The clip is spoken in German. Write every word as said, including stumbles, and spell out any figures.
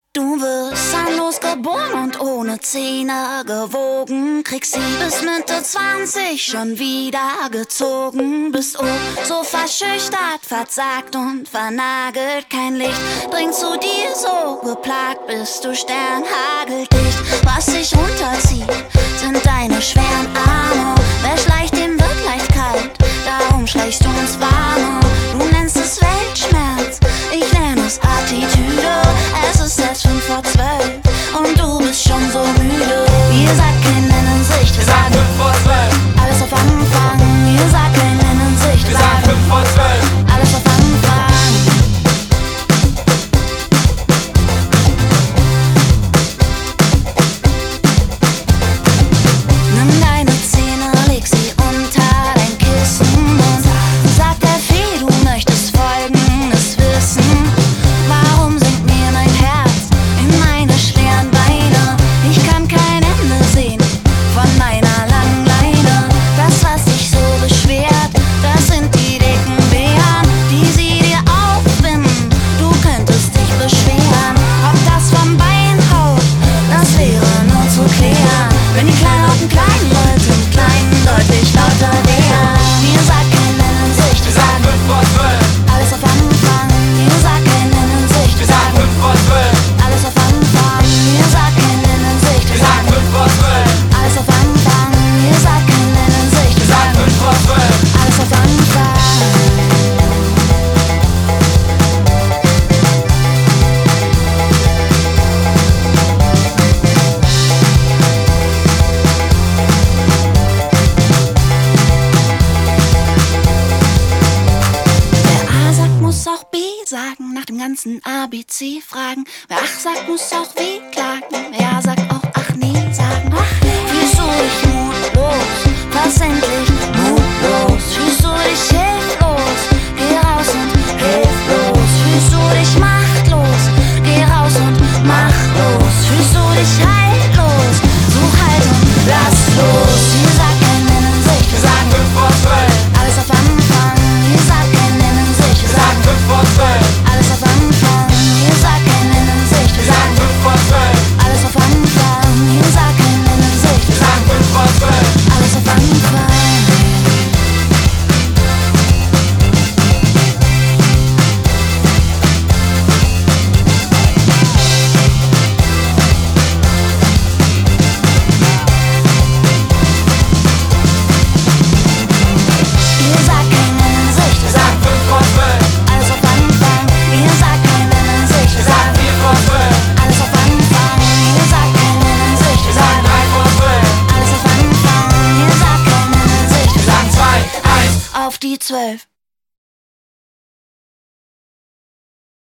Du wirst zahnlos geboren und ohne Zähne gewogen. Kriegst sie bis Mitte zwanzig schon wieder gezogen. Bist oh so verschüchtert, verzagt und vernagelt. Kein Licht dringt zu dir, so geplagt bist du sternhageldicht. Was dich runterzieht, sind deine schweren Arme. Wer schleicht, dem wird leicht kalt, darum schleichst du ins Warme. Du nennst es Weltschmerz, ich nenne es Attitüde. Es ist jetzt fünf vor zwölf und du bist schon so müde. Ihr sagt kein Innensicht, wir sagen fünf vor zwölf. Alles auf Anfang. Ihr sagt kein Innensicht, Wir sagen fünf vor zwölf. Alles auf Anfang. Nimm deine Zähne, leg sie unter dein Kissen und sag der Fee, du möchtest Folgendes wissen. Warum sinkt mir mein Herz in meine schweren Beine? Ich kann kein Ende sehen von meiner langen Leine. Das, was dich so beschwert, das sind die dicken Beeren, die sie dir aufwinden. Du könntest dich beschweren, ob das vom Bein haut, das wäre nur zu klären. Wenn die Kleinen auf den kleinen Leute im Kleinen deutlich lauter wären. Mir sagt kein Innensicht, wir Wir sagen sagen fünf vor zwölf. alles auf Anfang. Mir sagt kein Innensicht, Wir wir sagen sagen fünf vor zwölf. alles auf Anfang. Mir sagt kein Innensicht, wir Wir sagen sagen fünf vor zwölf. alles auf Anfang. Mir sagt kein Innensicht, wir Wir sagen sagen fünf vor zwölf. alles auf Anfang. Wer A sagt, muss auch B sagen. Nach dem ganzen A B C fragen. Wer ach sagt, muss auch W klagen. Wer A sagt, auch ach nee sagen. Fühlst du dich mutlos? Versendlich mutlos. Fühlst du dich hilflos? Geh raus und hilflos. Fühlst du dich machtlos? Geh raus und machtlos. Fühlst du dich haltlos? Such Halt und lass los. Ihr sagt kein Innensicht, wir Wir sagen sagen fünf vor zwölf. alles auf Anfang. Ihr sagt kein Innensicht, wir Wir sagen sagen fünf vor zwölf. alles auf Anfang. Ihr sagt kein Innensicht, wir Wir sagen sagen fünf vor zwölf. alles auf Anfang. Ihr sagt kein Innensicht, wir Wir sagen sagen fünf vor zwölf. alles auf Anfang. Ihr sagt kein Innensicht, wir Wir sagen sagen fünf vor zwölf. alles auf Anfang. Ihr sagt kein Innensicht, wir Wir sagen sagen vier vor zwölf. alles auf Anfang. Ihr sagt kein Innensicht, wir Wir sagen sagen drei vor zwölf. alles auf Anfang. Ihr sagt kein Innensicht, wir Wir sagen sagen zwei, eins. auf die Zwölf.